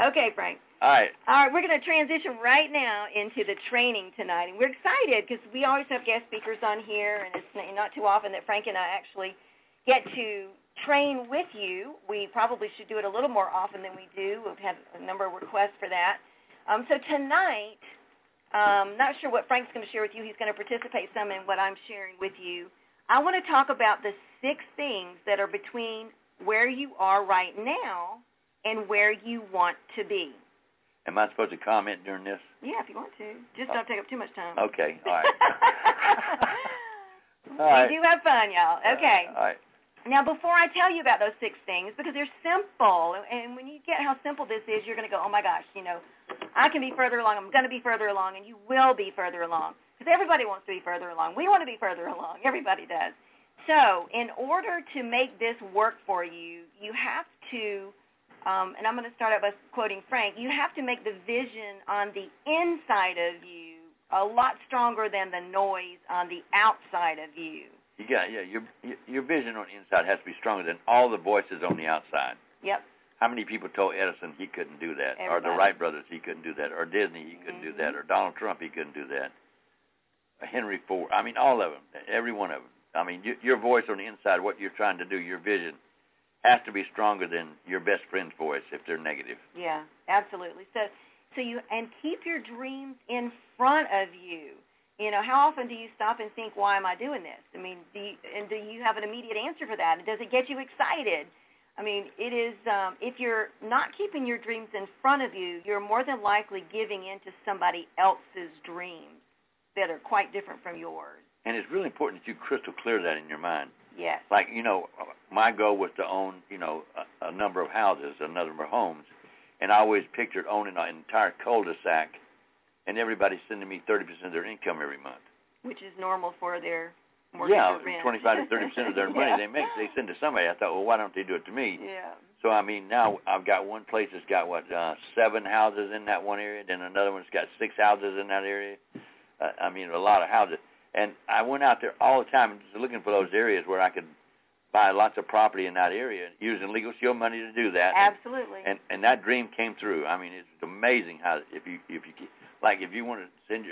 Okay, Frank. All right. All right, we're going to transition right now into the training tonight. And we're excited because we always have guest speakers on here, and it's not too often that Frank and I actually get to train with you. We probably should do it a little more often than we do. We've had a number of requests for that. So tonight, not sure what Frank's going to share with you. He's going to participate some in what I'm sharing with you. I want to talk about the 6 things that are between where you are right now and where you want to be. Am I supposed to comment during this? Yeah, if you want to. Just don't take up too much time. Okay, all right. All right. We do have fun, y'all. Okay. All right. Now, before I tell you about those 6 things, because they're simple, and when you get how simple this is, you're going to go, oh, my gosh, I can be further along, I'm going to be further along, and you will be further along, because everybody wants to be further along. We want to be further along. Everybody does. So in order to make this work for you, you have to, and I'm going to start out by quoting Frank, you have to make the vision on the inside of you a lot stronger than the noise on the outside of you. Your vision on the inside has to be stronger than all the voices on the outside. Yep. How many people told Edison he couldn't do that? Everybody. Or the Wright brothers he couldn't do that? Or Disney he couldn't do that? Or Donald Trump he couldn't do that? Or Henry Ford. I mean, all of them. Every one of them. I mean, your voice on the inside, what you're trying to do, your vision, has to be stronger than your best friend's voice if they're negative. Yeah, absolutely. So you keep your dreams in front of you. How often do you stop and think, why am I doing this? I mean, do you have an immediate answer for that? And does it get you excited? I mean, it is, if you're not keeping your dreams in front of you, you're more than likely giving in to somebody else's dreams that are quite different from yours. And it's really important that you crystal clear that in your mind. Yes. Like, my goal was to own, a number of houses, a number of homes. And I always pictured owning an entire cul-de-sac and everybody sending me 30% of their income every month. Which is normal for their mortgage rent. 25 to 30% of their money they make, they send to somebody. I thought, well, why don't they do it to me? Yeah. So, I mean, now I've got one place that's got, 7 houses in that one area, then another one's got 6 houses in that area. A lot of houses. And I went out there all the time just looking for those areas where I could buy lots of property in that area using Legal Shield money to do that. Absolutely. And that dream came through. I mean, it's amazing how if you want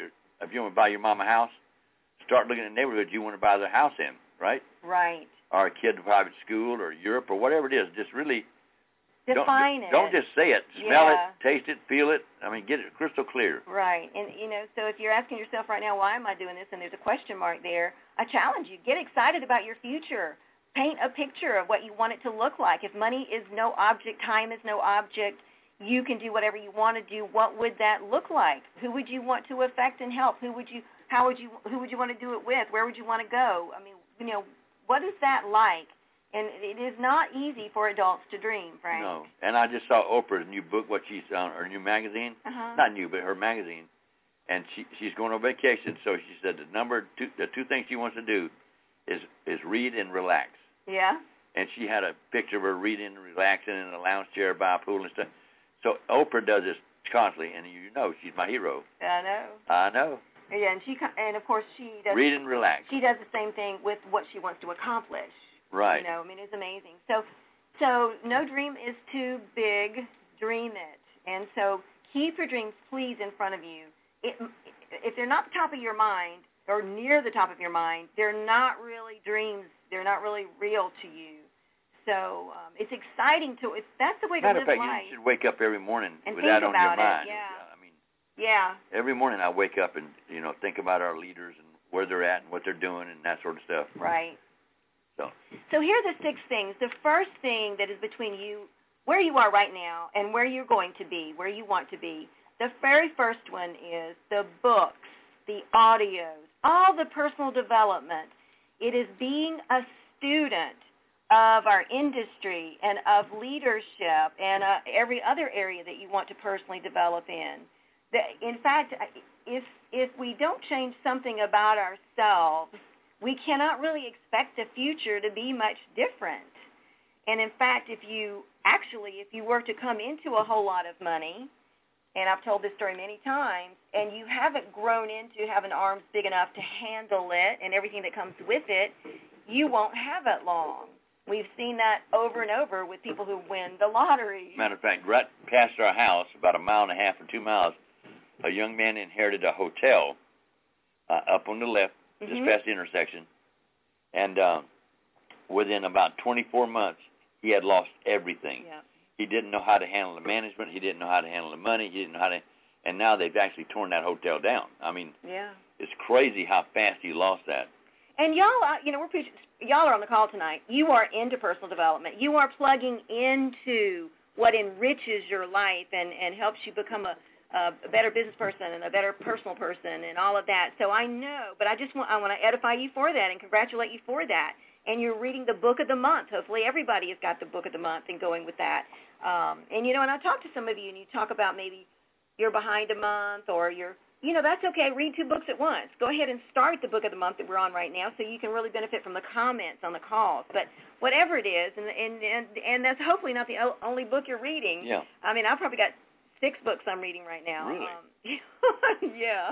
to buy your mom a house, start looking at neighborhoods you want to buy their house in, right? Right. Or a kid in private school or Europe or whatever it is. Just really define it. Don't just say it. Smell it, taste it, feel it. I mean, get it crystal clear. Right. And, so if you're asking yourself right now, why am I doing this, and there's a question mark there, I challenge you. Get excited about your future. Paint a picture of what you want it to look like. If money is no object, time is no object, you can do whatever you want to do. What would that look like? Who would you want to affect and help? Who would you want to do it with? Where would you want to go? I mean, what is that like? And it is not easy for adults to dream, Frank. No. And I just saw Oprah's new book, what she's on, her new magazine. Not new, but her magazine. And she's going on vacation, so she said the 2 things she wants to do is read and relax. Yeah. And she had a picture of her reading and relaxing in a lounge chair by a pool and stuff. So Oprah does this constantly, and she's my hero. I know. Yeah, and of course she does. Read and relax. She does the same thing with what she wants to accomplish. Right. It's amazing. So no dream is too big. Dream it. And so keep your dreams, please, in front of you. If they're not the top of your mind or near the top of your mind, they're not really dreams. They're not really real to you. So it's exciting that's the way to live life. Matter of fact, you should wake up every morning and with that on your mind. Yeah. Every morning I wake up and, think about our leaders and where they're at and what they're doing and that sort of stuff. Right. So here are the 6 things. The first thing that is between you, where you are right now, and where you're going to be, where you want to be. The very first one is the books, the audios, all the personal development. It is being a student of our industry and of leadership and every other area that you want to personally develop in. In fact, if we don't change something about ourselves, we cannot really expect the future to be much different. And in fact, if you were to come into a whole lot of money, and I've told this story many times, and you haven't grown into having arms big enough to handle it and everything that comes with it, you won't have it long. We've seen that over and over with people who win the lottery. Matter of fact, right past our house, about 1.5 miles or 2 miles, a young man inherited a hotel up on the left, just past the intersection. And within about 24 months, he had lost everything. Yeah. He didn't know how to handle the management. He didn't know how to handle the money. He didn't know how to, and now they've actually torn that hotel down. I mean, it's crazy how fast he lost that. And y'all, y'all are on the call tonight. You are into personal development. You are plugging into what enriches your life and helps you become a better business person and a better personal person and all of that. So I know, but I want to edify you for that and congratulate you for that. And you're reading the book of the month. Hopefully everybody has got the book of the month and going with that. And I talked to some of you, and you talk about maybe you're behind a month or you're, that's okay. Read 2 books at once. Go ahead and start the book of the month that we're on right now so you can really benefit from the comments on the calls. But whatever it is, and that's hopefully not the only book you're reading. Yeah. I mean, I've probably got 6 books I'm reading right now. Really? Yeah.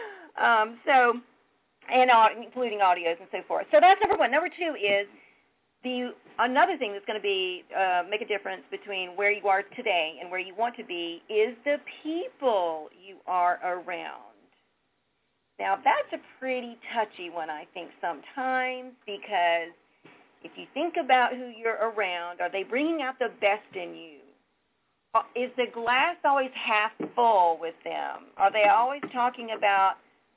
So, and including audios and so forth. So that's number 1. Number 2 is another thing that's going to be make a difference between where you are today and where you want to be is the people you are around. Now, that's a pretty touchy one, I think, sometimes, because if you think about who you're around, are they bringing out the best in you? Is the glass always half full with them? Are they always talking about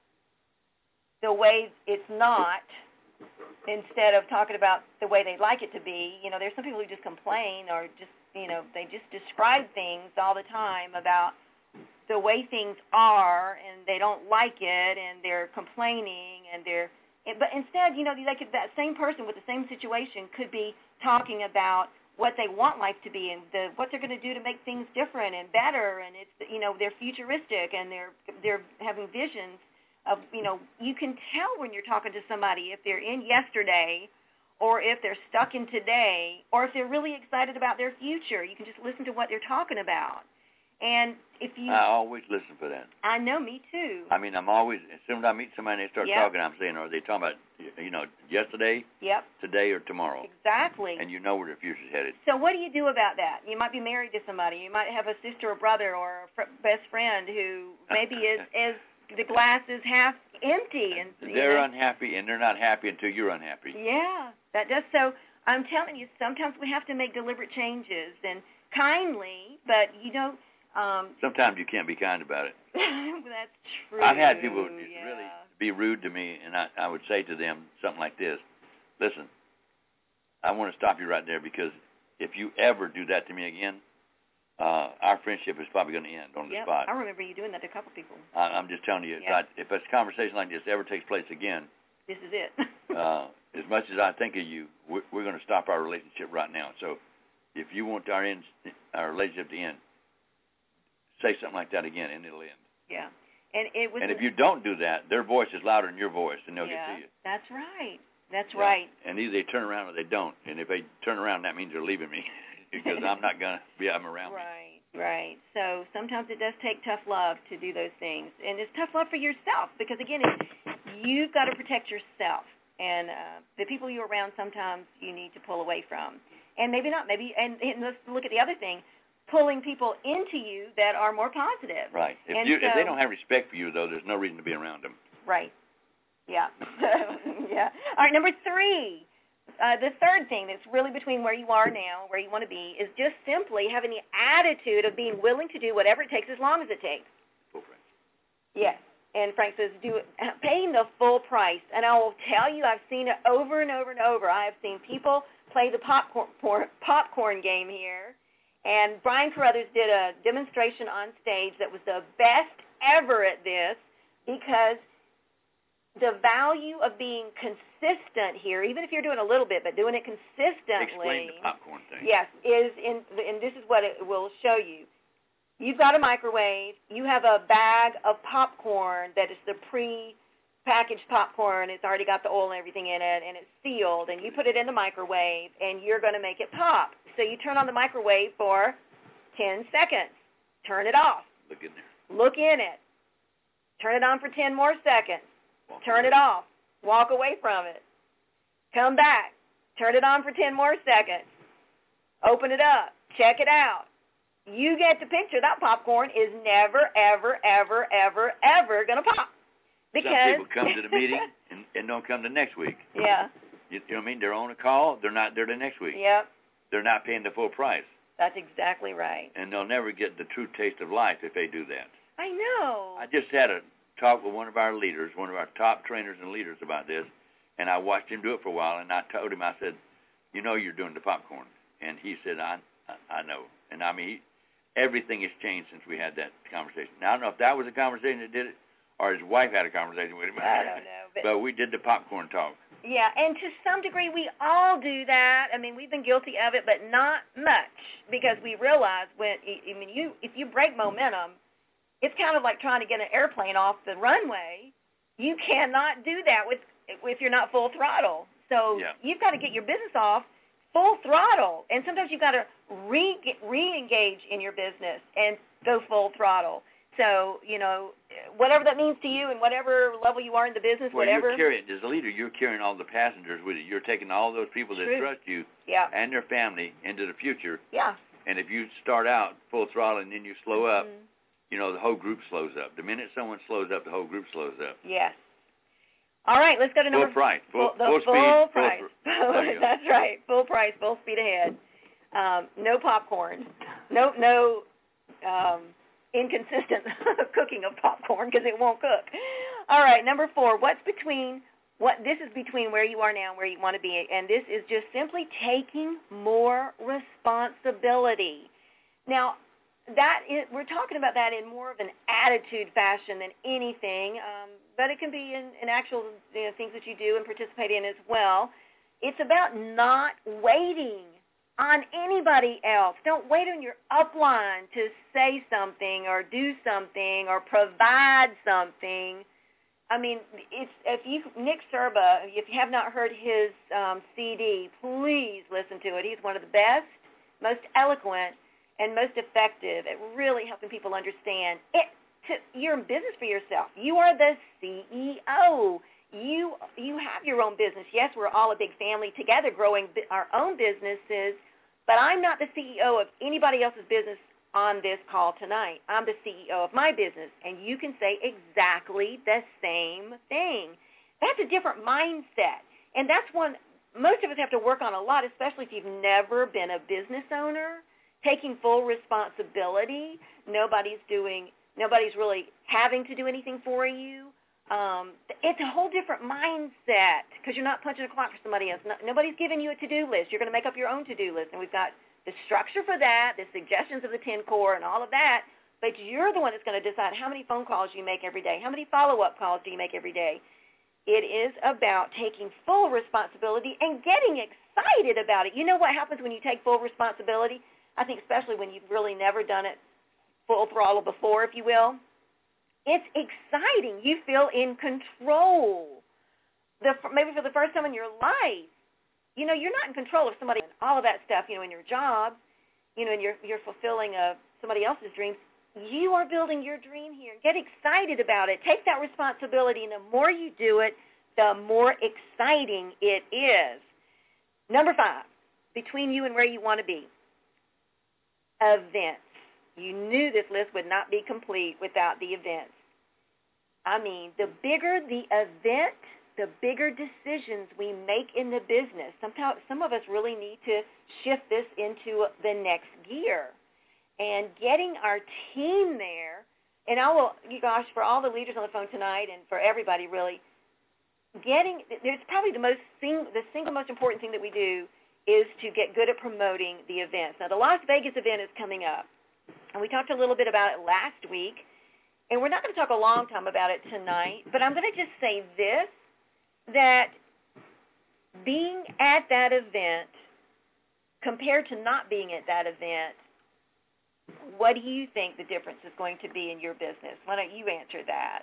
the way it's not instead of talking about the way they'd like it to be? There's some people who just complain or just, they just describe things all the time about the way things are, and they don't like it, and they're complaining, but instead, that same person with the same situation could be talking about what they want life to be and what they're going to do to make things different and better, and it's, they're futuristic and they're having visions of, you can tell when you're talking to somebody if they're in yesterday or if they're stuck in today or if they're really excited about their future. You can just listen to what they're talking about. And I always listen for that. I know, me too. I mean, I'm always, as soon as I meet somebody and they start talking, I'm saying, are they talking about, yesterday, today, or tomorrow? Exactly. And you know where their future's headed. So what do you do about that? You might be married to somebody. You might have a sister or brother or a best friend who maybe is the glass is half empty. And they're unhappy, and they're not happy until you're unhappy. Yeah, that does. So I'm telling you, sometimes we have to make deliberate changes, and kindly, but sometimes you can't be kind about it. That's true. I've had people really be rude to me, and I would say to them something like this: listen, I want to stop you right there, because if you ever do that to me again, our friendship is probably going to end on the spot. I remember you doing that to a couple people. I'm just telling you, if a conversation like this ever takes place again, this is it. As much as I think of you, we're going to stop our relationship right now. So if you want our relationship to end, say something like that again, and it'll end. Yeah. And if you don't do that, their voice is louder than your voice, and they'll get to you. That's right. That's right. And either they turn around or they don't. And if they turn around, that means they're leaving me, because I'm not going to be around me. Right. So sometimes it does take tough love to do those things. And it's tough love for yourself, because, again, you've got to protect yourself. And the people you're around, sometimes you need to pull away from. And maybe not. And let's look at the other thing. Pulling people into you that are more positive. Right. If they don't have respect for you, though, there's no reason to be around them. Right. Yeah. Yeah. All right, number 3. The third thing that's really between where you are now and where you want to be is just simply having the attitude of being willing to do whatever it takes as long as it takes. Full price. Yes. And Frank says, paying the full price. And I will tell you, I've seen it over and over and over. I have seen people play the popcorn game here. And Brian Carruthers did a demonstration on stage that was the best ever at this, because the value of being consistent here, even if you're doing a little bit, but doing it consistently. Explain the popcorn thing. Yes, and this is what it will show you. You've got a microwave. You have a bag of popcorn that is the pre-packaged popcorn. It's already got the oil and everything in it, and it's sealed, and you put it in the microwave, and you're going to make it pop. So you turn on the microwave for 10 seconds. Turn it off. Look in there. Look in it. Turn it on for 10 more seconds. Turn it off. Walk away from it. Come back. Turn it on for 10 more seconds. Open it up. Check it out. You get the picture. That popcorn is never, ever, ever, ever, ever going to pop. Because some people come to the meeting and don't come the next week. Yeah. You know what I mean? They're on a call. They're not there the next week. Yep. They're not paying the full price. That's exactly right. And they'll never get the true taste of life if they do that. I know. I just had a talk with one of our leaders, one of our top trainers and leaders about this, and I watched him do it for a while, and I told him, I said, you know you're doing the popcorn. And he said, I know. And I mean, everything has changed since we had that conversation. Now, I don't know if that was a conversation that did it or his wife had a conversation with him. I don't know. But we did the popcorn talk. Yeah, and to some degree we all do that. I mean, we've been guilty of it, but not much, because we realize if you break momentum, it's kind of like trying to get an airplane off the runway. You cannot do that if you're not full throttle. So You've got to get your business off full throttle, and sometimes you've got to re-engage in your business and go full throttle. So, whatever that means to you and whatever level you are in the business, whatever. You're carrying, as a leader, you're carrying all the passengers with you. You're taking all those people that trust you and their family into the future. Yeah. And if you start out full throttle and then you slow up, the whole group slows up. The minute someone slows up, the whole group slows up. Yes. All right, let's go to number full price. Full speed. Full price. That's right. Full price, full speed ahead. No popcorn. No inconsistent cooking of popcorn, because it won't cook. All right, number 4. This is between where you are now and where you want to be, and this is just simply taking more responsibility. Now, we're talking about that in more of an attitude fashion than anything, but it can be in actual things that you do and participate in as well. It's about not waiting on anybody else. Don't wait on your upline to say something or do something or provide something. I mean, Nick Serba, if you have not heard his CD, please listen to it. He's one of the best, most eloquent, and most effective at really helping people understand you're in business for yourself. You are the CEO. You have your own business. Yes, we're all a big family together growing our own businesses, but I'm not the CEO of anybody else's business on this call tonight. I'm the CEO of my business, and you can say exactly the same thing. That's a different mindset, and that's one most of us have to work on a lot, especially if you've never been a business owner. Taking full responsibility. Nobody's really having to do anything for you. It's a whole different mindset, because you're not punching a clock for somebody else. Nobody's giving you a to-do list. You're going to make up your own to-do list, and we've got the structure for that, the suggestions of the 10 core and all of that, but you're the one that's going to decide how many phone calls you make every day, how many follow-up calls do you make every day. It is about taking full responsibility and getting excited about it. You know what happens when you take full responsibility? I think especially when you've really never done it full throttle before, if you will. It's exciting. You feel in control. Maybe for the first time in your life, you're not in control of somebody and all of that stuff, in your job, and you're fulfilling somebody else's dreams. You are building your dream here. Get excited about it. Take that responsibility, and the more you do it, the more exciting it is. Number 5, between you and where you want to be. Events. You knew this list would not be complete without the events. I mean, the bigger the event, the bigger decisions we make in the business. Some of us really need to shift this into the next gear. And getting our team there, and for all the leaders on the phone tonight and for everybody really, there's probably the single most important thing that we do is to get good at promoting the events. Now, the Las Vegas event is coming up, and we talked a little bit about it last week, and we're not going to talk a long time about it tonight, but I'm going to just say this, that being at that event compared to not being at that event, what do you think the difference is going to be in your business? Why don't you answer that?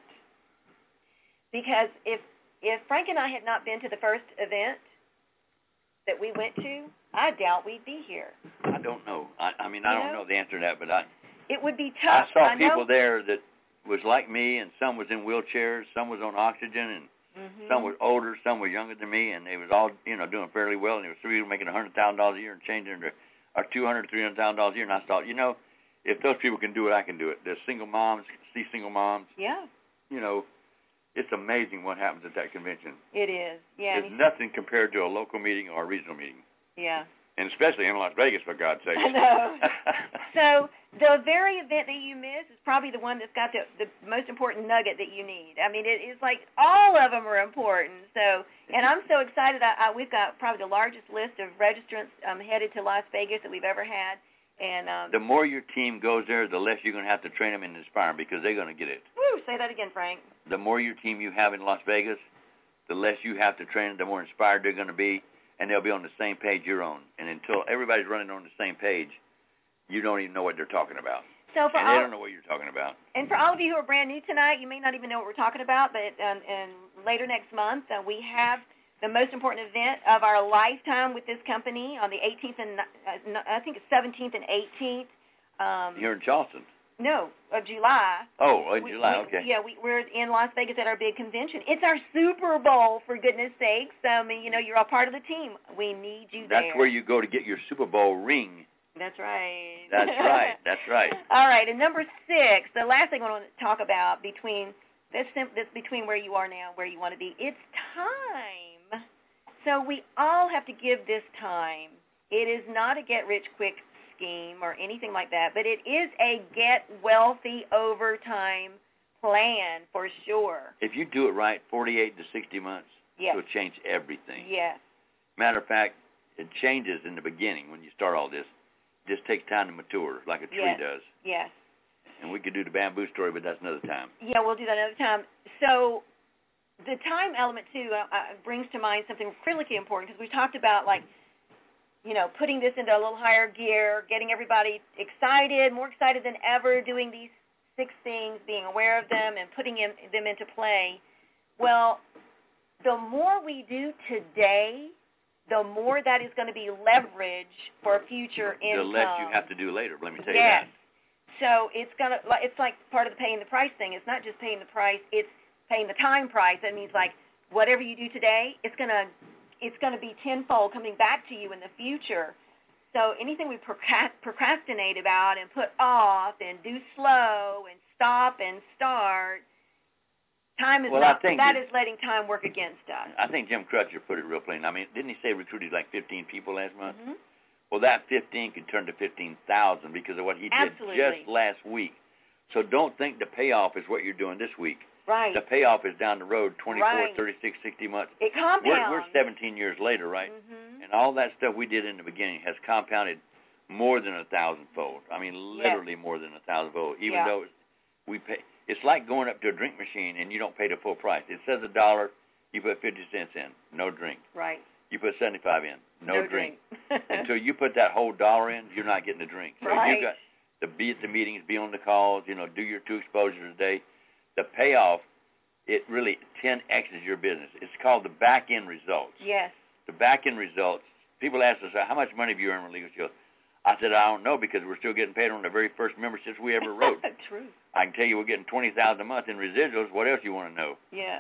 Because if Frank and I had not been to the first event that we went to, I doubt we'd be here. I don't know. I don't know the answer to that, but it would be tough. I saw people there that was like me, and some was in wheelchairs, some was on oxygen, and Mm-hmm. Some were older, some were younger than me, and they was all, doing fairly well. And there was three who were making $100,000 a year and changing to or $200,000, $300,000 a year. And I thought, if those people can do it, I can do it. There's single moms, see single moms. Yeah. It's amazing what happens at that convention. It is. Yeah. There's nothing compared to a local meeting or a regional meeting. Yeah. And especially in Las Vegas, for God's sake. I know. So the very event that you miss is probably the one that's got the most important nugget that you need. I mean, it is like all of them are important. So, and I'm so excited. We've got probably the largest list of registrants headed to Las Vegas that we've ever had. And the more your team goes there, the less you're going to have to train them and inspire them because they're going to get it. Woo, say that again, Frank. The more your team you have in Las Vegas, the less you have to train them, the more inspired they're going to be, and they'll be on the same page you're on. And until everybody's running on the same page, you don't even know what they're talking about. So for and they don't know what you're talking about. And for all of you who are brand new tonight, you may not even know what we're talking about, but and later next month, we have the most important event of our lifetime with this company on the 18th and I think it's 17th and 18th. Here in Charleston? No, of July. Oh, in July, okay. Yeah, we're in Las Vegas at our big convention. It's our Super Bowl, for goodness sakes. I mean, you're all part of the team. We need you there. That's where you go to get your Super Bowl ring. That's right. That's right. That's right. All right, and number 6, the last thing I want to talk about between where you are now and where you want to be, it's time. So we all have to give this time. It is not a get-rich-quick scheme or anything like that, but it is a get-wealthy over time plan for sure. If you do it right, 48 to 60 months, yes, it'll change everything. Yes. Matter of fact, it changes in the beginning when you start all this. It just takes time to mature like a tree yes. does. Yes. And we could do the bamboo story, but that's another time. Yeah, we'll do that another time. So the time element, too, brings to mind something critically important because we talked about, putting this into a little higher gear, getting everybody excited, more excited than ever, doing these 6 things, being aware of them, and putting them into play. Well, the more we do today, the more that is going to be leverage for future income. The less you have to do later, let me tell you that. So it's like part of the paying the price thing. It's not just paying the price, it's paying the time price. That means whatever you do today, it's gonna be tenfold coming back to you in the future. So anything we procrastinate about and put off and do slow and stop and start, time is that is letting time work against us. I think Jim Crutcher put it real plain. I mean, didn't he say recruited 15 people last month? Mm-hmm. Well, that 15 could turn to 15,000 because of what he did just last week. So don't think the payoff is what you're doing this week. Right. The payoff is down the road, 24, 36, 60 months. It compounds. We're 17 years later, right? Mm-hmm. And all that stuff we did in the beginning has compounded more than 1,000-fold. I mean, literally more than 1,000-fold. Even though we pay, it's like going up to a drink machine and you don't pay the full price. It says $1, you put 50 cents in, no drink. Right. You put 75 in, no drink. Until you put that whole $1 in, you're not getting a drink. So right. you've got to be at the meetings, be on the calls, do your 2 exposures a day. The payoff, it really 10X's your business. It's called the back-end results. Yes. The back-end results. People ask us, how much money have you earned with Legal Shield? I said, I don't know because we're still getting paid on the very first memberships we ever wrote. True. I can tell you we're getting $20,000 a month in residuals. What else you want to know? Yeah.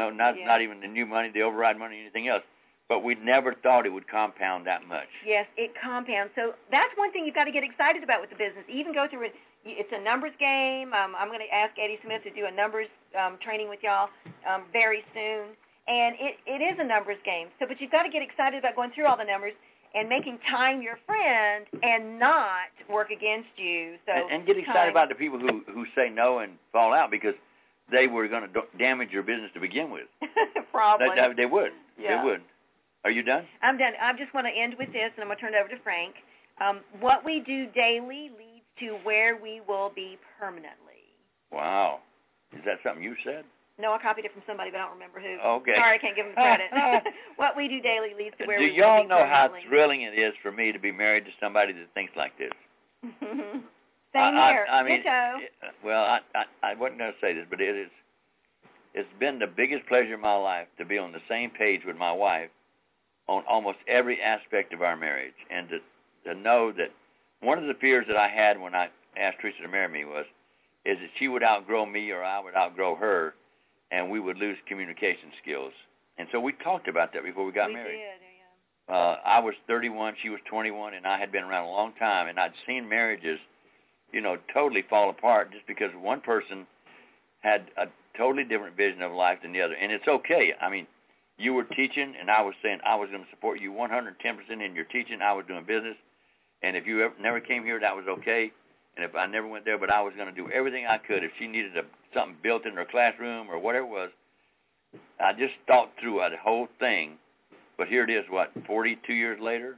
Not even the new money, the override money, anything else. But we never thought it would compound that much. Yes, it compounds. So that's one thing you've got to get excited about with the business. Even go through it. It's a numbers game. I'm going to ask Eddie Smith to do a numbers training with y'all very soon. And it is a numbers game. So, but you've got to get excited about going through all the numbers and making time your friend and not work against you. So and get excited about the people who say no and fall out because they were going to damage your business to begin with. Probably. They would. Yeah. They would. Are you done? I'm done. I just want to end with this, and I'm going to turn it over to Frank. What we do daily leads to where we will be permanently. Wow. Is that something you said? No, I copied it from somebody, but I don't remember who. Okay. Sorry, I can't give them credit. What we do daily leads to where we will be permanently. Do y'all know how thrilling it is for me to be married to somebody that thinks like this? Same here. I mean, Ditto. I wasn't going to say this, but it's been the biggest pleasure in my life to be on the same page with my wife on almost every aspect of our marriage, and to know that one of the fears that I had when I asked Teresa to marry me is that she would outgrow me or I would outgrow her, and we would lose communication skills. And so we talked about that before we got married. We did, yeah. I was 31, she was 21, and I had been around a long time, and I'd seen marriages, totally fall apart just because one person had a totally different vision of life than the other. And it's okay. I mean, you were teaching, and I was saying I was going to support you 110% in your teaching. I was doing business. And if you never came here, that was okay. And if I never went there, but I was going to do everything I could. If she needed something built in her classroom or whatever it was, I just thought through the whole thing. But here it is, 42 years later?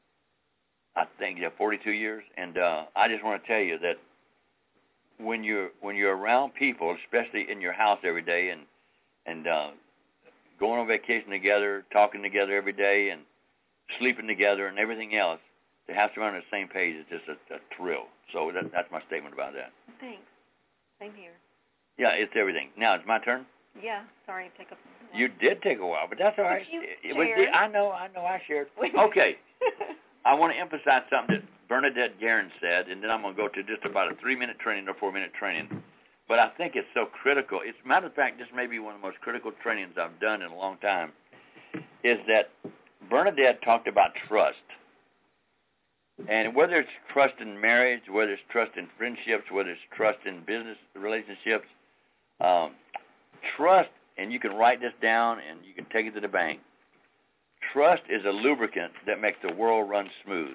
I think, 42 years. And I just want to tell you that when you're around people, especially in your house every day, and going on vacation together, talking together every day, and sleeping together, and everything else, to have someone on the same page is just a thrill. So that's my statement about that. Thanks. Same here. Yeah, it's everything. Now it's my turn. Yeah. Sorry to take up. You did take a while, but that's all right. I know. I shared. Okay. I want to emphasize something that Bernadette Guerin said, and then I'm going to go to just about a 3-minute training or 4-minute training. But I think it's so critical. As a matter of fact, this may be one of the most critical trainings I've done in a long time, is that Bernadette talked about trust. And whether it's trust in marriage, whether it's trust in friendships, whether it's trust in business relationships, trust, and you can write this down and you can take it to the bank, trust is a lubricant that makes the world run smooth.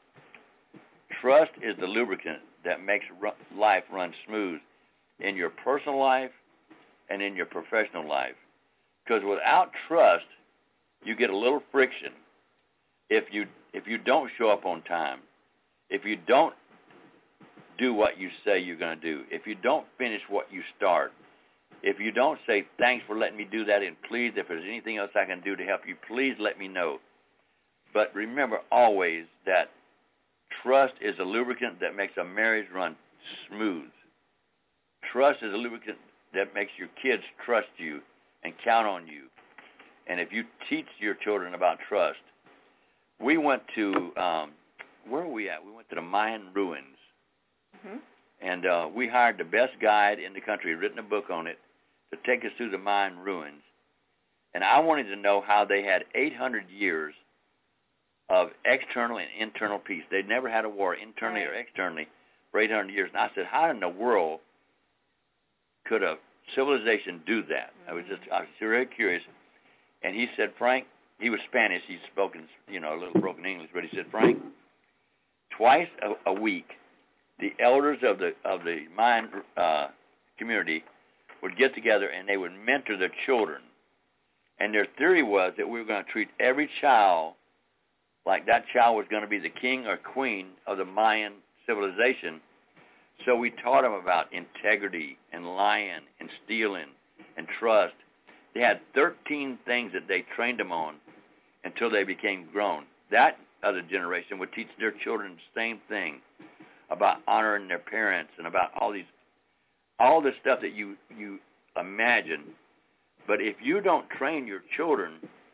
Trust is the lubricant that makes life run smooth in your personal life and in your professional life. Because without trust, you get a little friction. If you don't show up on time, if you don't do what you say you're going to do, if you don't finish what you start, if you don't say, thanks for letting me do that, and please, if there's anything else I can do to help you, please let me know. But remember always that trust is a lubricant that makes a marriage run smooth. Trust is a lubricant that makes your kids trust you and count on you. And if you teach your children about trust, we went to, where were we at? We went to the Mayan ruins. Mm-hmm. And we hired the best guide in the country, written a book on it, to take us through the Mayan ruins. And I wanted to know how they had 800 years of external and internal peace. They'd never had a war internally or externally for 800 years. And I said, how in the world could a civilization do that? Mm-hmm. I was very curious. And he said, Frank, he was Spanish. He spoke in, a little broken English, but he said, Frank, twice a week, the elders of the Mayan community would get together and they would mentor their children. And their theory was that we were going to treat every child like that child was going to be the king or queen of the Mayan civilization. So we taught them about integrity and lying and stealing and trust. They had 13 things that they trained them on until they became grown. That other generation would teach their children the same thing about honoring their parents and about all the stuff that you imagine. But if you don't train your children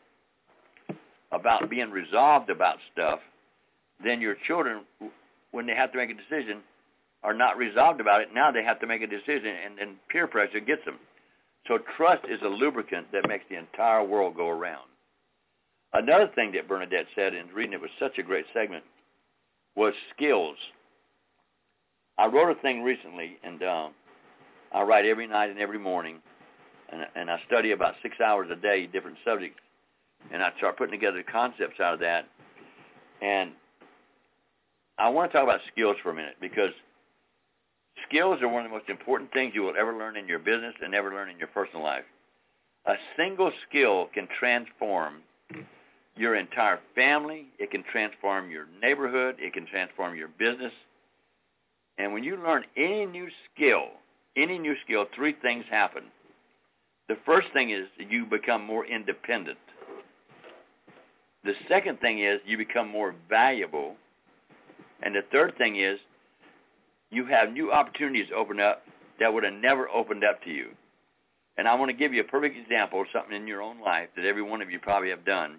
about being resolved about stuff, then your children, when they have to make a decision, are not resolved about it. Now they have to make a decision, and peer pressure gets them. So trust is a lubricant that makes the entire world go around. Another thing that Bernadette said, and reading it was such a great segment, was skills. I wrote a thing recently, and I write every night and every morning, and I study about 6 hours a day, different subjects, and I start putting together concepts out of that. And I want to talk about skills for a minute, because skills are one of the most important things you will ever learn in your business and ever learn in your personal life. A single skill can transform your entire family. It can transform your neighborhood. It can transform your business. And when you learn any new skill, three things happen. The first thing is that you become more independent. The second thing is you become more valuable. And the third thing is you have new opportunities open up that would have never opened up to you. And I want to give you a perfect example of something in your own life that every one of you probably have done.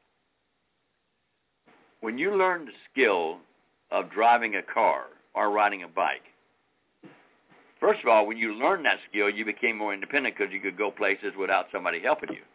When you learn the skill of driving a car or riding a bike, First of all, when you learned that skill, you became more independent because you could go places without somebody helping you.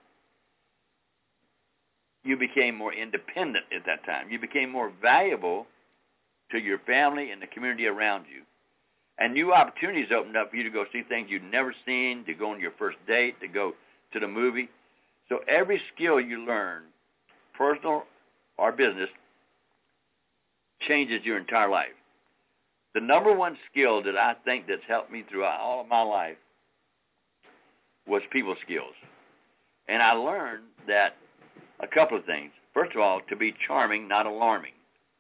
You became more independent at that time. You became more valuable to your family and the community around you. And new opportunities opened up for you to go see things you'd never seen, to go on your first date, to go to the movie. So every skill you learn, personal or business, changes your entire life. The number one skill that I think that's helped me throughout all of my life was people skills. And I learned that a couple of things. First of all, to be charming, not alarming.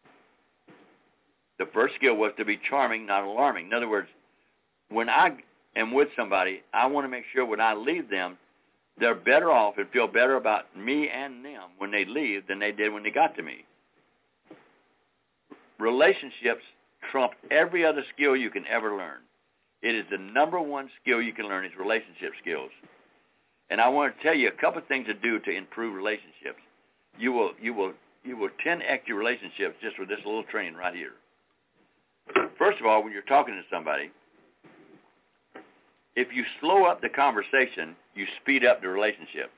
The first skill was to be charming, not alarming. In other words, when I am with somebody, I want to make sure when I leave them, they're better off and feel better about me and them when they leave than they did when they got to me. Relationships trump every other skill you can ever learn. It is the number one skill you can learn is relationship skills. And I want to tell you a couple of things to do to improve relationships. You will 10x your relationships just with this little training right here. First of all, when you're talking to somebody, if you slow up the conversation, you speed up the relationship.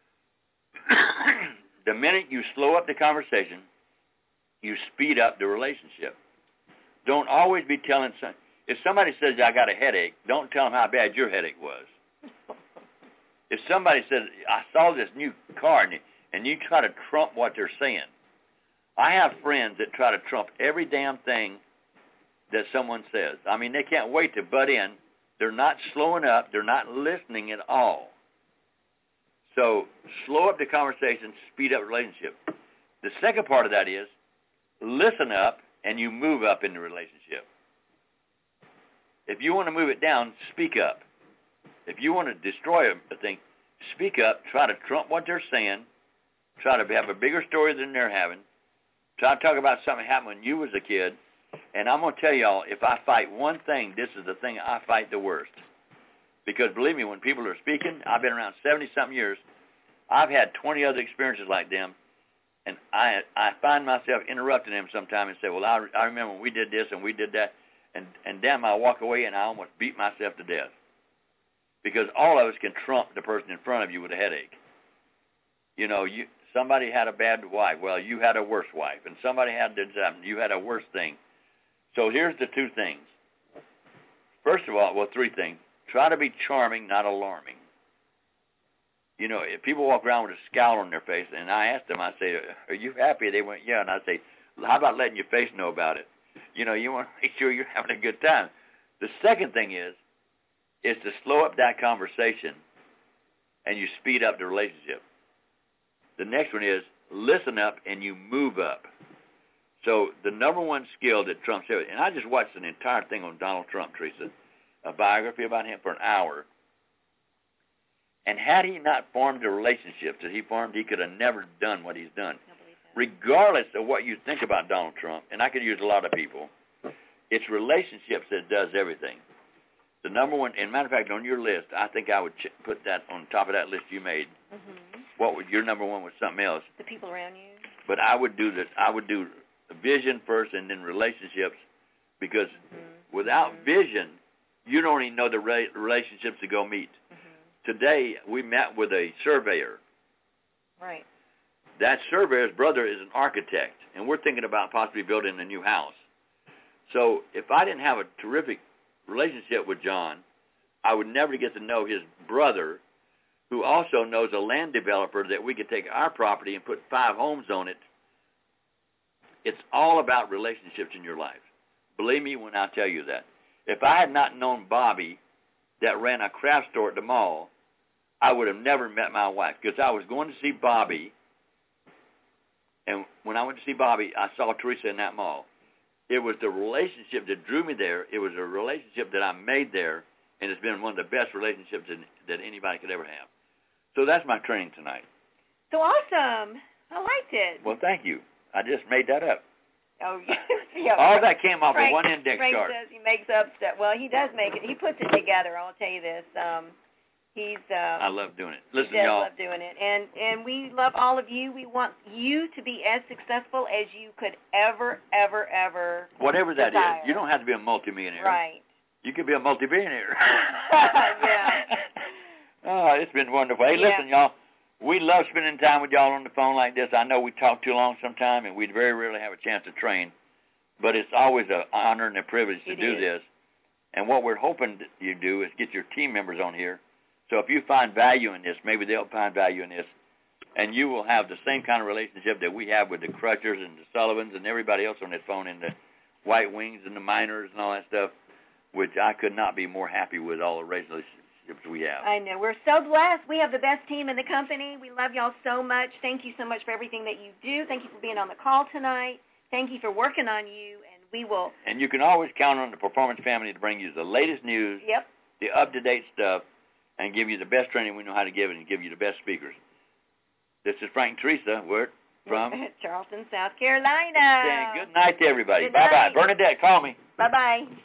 The minute you slow up the conversation, you speed up the relationship. Don't always be telling some. If somebody says, I got a headache, don't tell them how bad your headache was. If somebody says, I saw this new car, and you try to trump what they're saying. I have friends that try to trump every damn thing that someone says. I mean, they can't wait to butt in. They're not slowing up. They're not listening at all. So slow up the conversation, speed up the relationship. The second part of that is listen up, and you move up in the relationship. If you want to move it down, speak up. If you want to destroy a thing, speak up. Try to trump what they're saying. Try to have a bigger story than they're having. Try to talk about something that happened when you was a kid. And I'm going to tell y'all, if I fight one thing, this is the thing I fight the worst. Because believe me, when people are speaking, I've been around 70-something years. I've had 20 other experiences like them. And I find myself interrupting them sometimes and say, well, I remember when we did this and we did that. And damn, I walk away and I almost beat myself to death. Because all of us can trump the person in front of you with a headache. You know, somebody had a bad wife. Well, you had a worse wife. And somebody had something. You had a worse thing. So here's the two things. First of all, well, three things. Try to be charming, not alarming. You know, if people walk around with a scowl on their face, and I ask them, I say, are you happy? They went, yeah. And I say, how about letting your face know about it? You know, you want to make sure you're having a good time. The second thing is to slow up that conversation, and you speed up the relationship. The next one is listen up, and you move up. So the number one skill that trumps everything, and I just watched an entire thing on Donald Trump, Teresa, a biography about him for an hour. And had he not formed the relationships that he formed, he could have never done what he's done. Regardless of what you think about Donald Trump, and I could use a lot of people, it's relationships that does everything. The number one, and matter of fact, on your list, I think I would put that on top of that list you made. Mm-hmm. What would your number one was something else? The people around you. But I would do this. I would do vision first and then relationships, because without vision, you don't even know the relationships to go meet. Today, we met with a surveyor. Right. That surveyor's brother is an architect, and we're thinking about possibly building a new house. So if I didn't have a terrific relationship with John, I would never get to know his brother, who also knows a land developer that we could take our property and put 5 homes on it. It's all about relationships in your life. Believe me when I tell you that. If I had not known Bobby that ran a craft store at the mall, I would have never met my wife, because I was going to see Bobby, and when I went to see Bobby, I saw Teresa in that mall. It was the relationship that drew me there. It was a relationship that I made there, and it's been one of the best relationships that anybody could ever have. So that's my training tonight. So awesome. I liked it. Well, thank you. I just made that up. Oh, yeah. All that came off Frank, of one index Frank card. says he makes up stuff. Well, he does make it. He puts it together. I'll tell you this. I love doing it. Listen, he does y'all. love doing it. And we love all of you. We want you to be as successful as you could ever Whatever that desire. is. You don't have to be a multimillionaire. Right. You could be a multi-billionaire. Yeah. Oh, it's been wonderful. Hey, listen, y'all. We love spending time with y'all on the phone like this. I know we talk too long sometime, and we very rarely have a chance to train. But it's always an honor and a privilege to do this. And what we're hoping that you do is get your team members on here. So if you find value in this, maybe they'll find value in this. And you will have the same kind of relationship that we have with the Crutchers and the Sullivans and everybody else on that phone, and the White Wings and the Miners and all that stuff, which I could not be more happy with all the relationships we have. I know. We're so blessed. We have the best team in the company. We love y'all so much. Thank you so much for everything that you do. Thank you for being on the call tonight. Thank you for working on you, and we will. And you can always count on the Performance family to bring you the latest news, the up-to-date stuff, and give you the best training we know how to give it and give you the best speakers. This is Frank and Teresa. We're from Charleston, South Carolina. And good night to everybody. Good Bye-bye. night. Bernadette, call me. Bye-bye.